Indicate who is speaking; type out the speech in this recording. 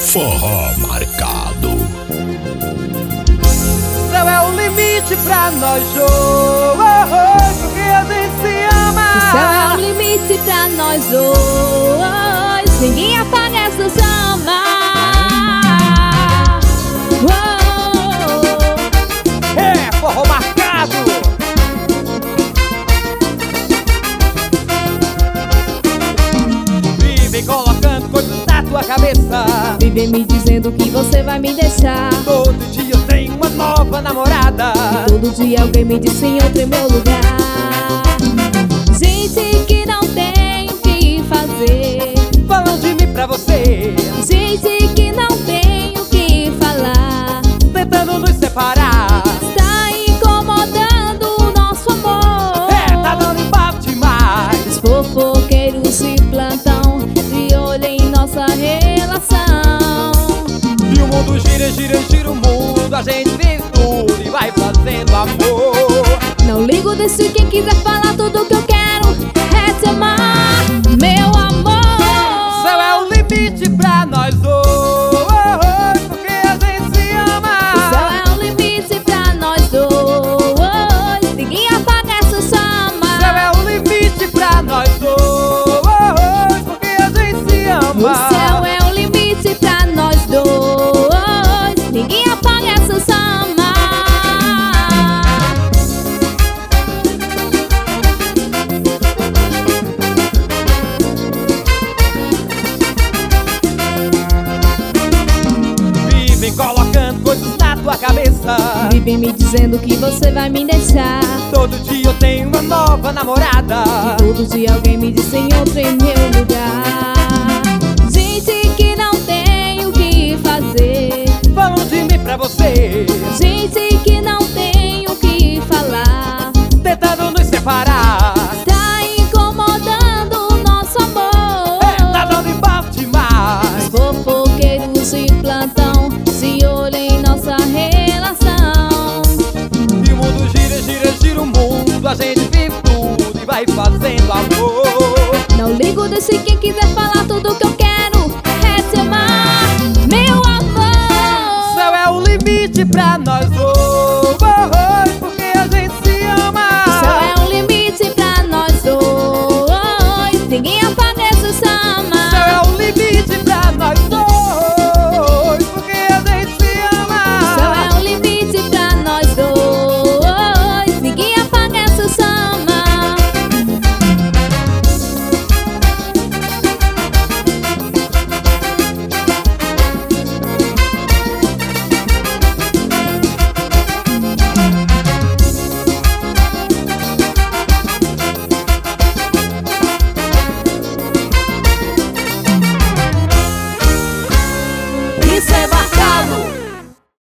Speaker 1: Forró Marcado.
Speaker 2: Céu é o limite pra nós dois, porque a gente se ama.
Speaker 3: O céu é o limite pra nós dois, ninguém apaga essa chama.
Speaker 2: É forró marcado. Vivem colocando coisas na tua cabeça,
Speaker 3: Vivem me dizendo que você vai me deixar.
Speaker 2: todo dia eu tenho uma nova namorada.
Speaker 3: Todo dia alguém me disse em outro em meu lugar. Gente que não tem o que fazer,
Speaker 2: Falam de mim pra você,
Speaker 3: gente que não tem o que falar,
Speaker 2: tentando nos separar.
Speaker 3: está incomodando o nosso amor.
Speaker 2: Tá dando embate demais.
Speaker 3: Os fofoqueiros de plantão de olho em nossa relação.
Speaker 2: E o mundo gira, gira, gira o mundo, a gente vive tudo e vai fazendo amor.
Speaker 3: Não ligo disso, quem quiser falar, tudo que eu quero é te amar, meu amor.
Speaker 2: Céu é o limite pra nós dois, porque a gente se ama.
Speaker 3: O céu é o limite pra nós dois, ninguém apaga essa chama.
Speaker 2: Céu é o limite pra nós dois, porque a gente se ama.
Speaker 3: O céu é o limite pra nós dois, ninguém apaga essa chama.
Speaker 2: Vivem colocando coisas na tua cabeça,
Speaker 3: Vivem me dizendo que você vai me deixar.
Speaker 2: todo dia eu tenho uma nova namorada.
Speaker 3: Todo dia alguém me disse em outro em meu lugar. Gente que não tem o que fazer,
Speaker 2: Falam de mim pra você,
Speaker 3: gente que não tem o que falar,
Speaker 2: tentando nos separar.
Speaker 3: tá incomodando o nosso amor.
Speaker 2: Tá dando embate demais.
Speaker 3: Os fofoqueiros de plantão se olham em nossa relação.
Speaker 2: E o mundo gira, gira, gira o mundo, a gente vive tudo e vai fazendo amor.
Speaker 3: Não ligo desse, quem quiser falar,